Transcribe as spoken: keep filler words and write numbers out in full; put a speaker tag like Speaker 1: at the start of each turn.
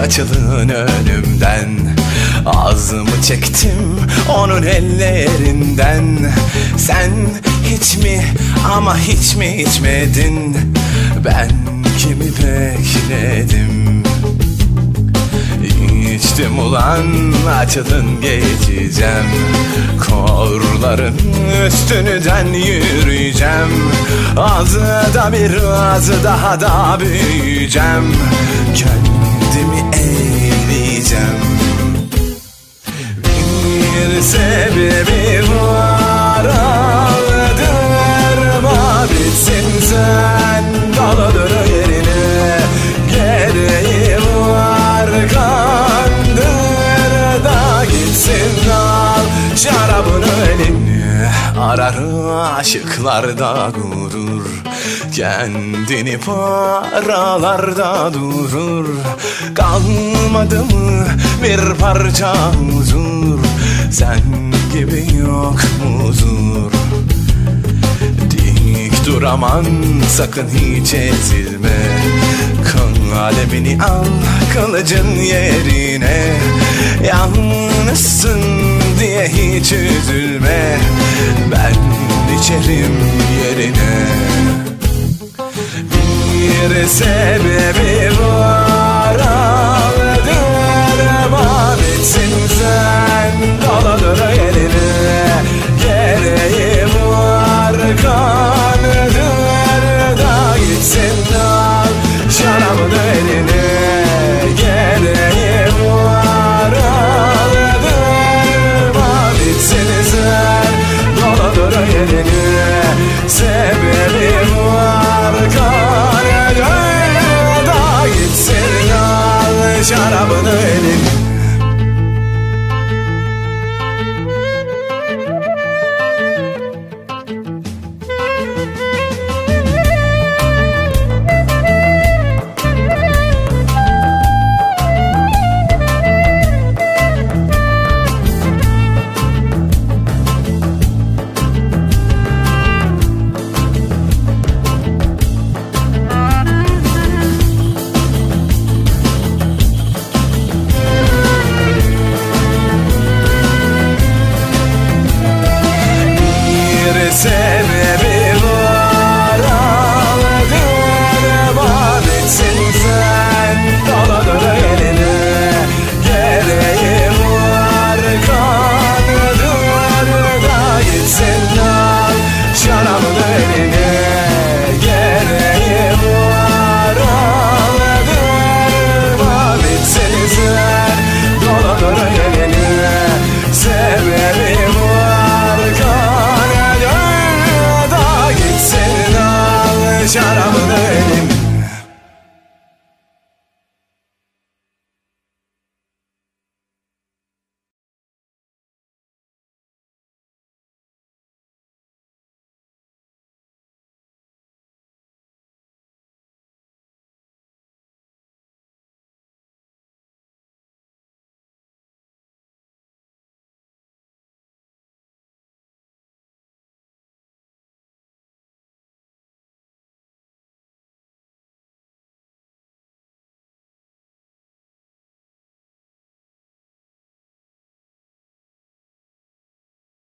Speaker 1: açılın önümden. Ağzımı çektim onun ellerinden. Sen hiç mi ama hiç mi içmedin? Ben kimi bekledim? İçtim ulan, açılın geçeceğim. Korların üstünden yürüyeceğim. Az da biraz daha da büyüyeceğim. Kendimi eğleyeceğim. Bir sebebi var, aldırma bitsin sen. Daladır yerine, gereği var, kandır da gitsin. Al şarabını eline, arar aşıklarda gurur. Kendini paralarda durur. Kalmadı mı bir parça huzur? Sen gibi yok huzur. Dik dur aman, sakın hiç ezilme. Kalemini al kılıcın yerine. Yalnızsın diye hiç üzülme. Ben içerim yerine. Bir sebebi var, aldırma bitsin sen. Daladır eline, gereği var, kandır da gitsin. Al şarabını eline, gereği var, aldırma bitsin sen. Daladır eline, sebebi var, kandır da gitsin. Al şarabını eline.
Speaker 2: Say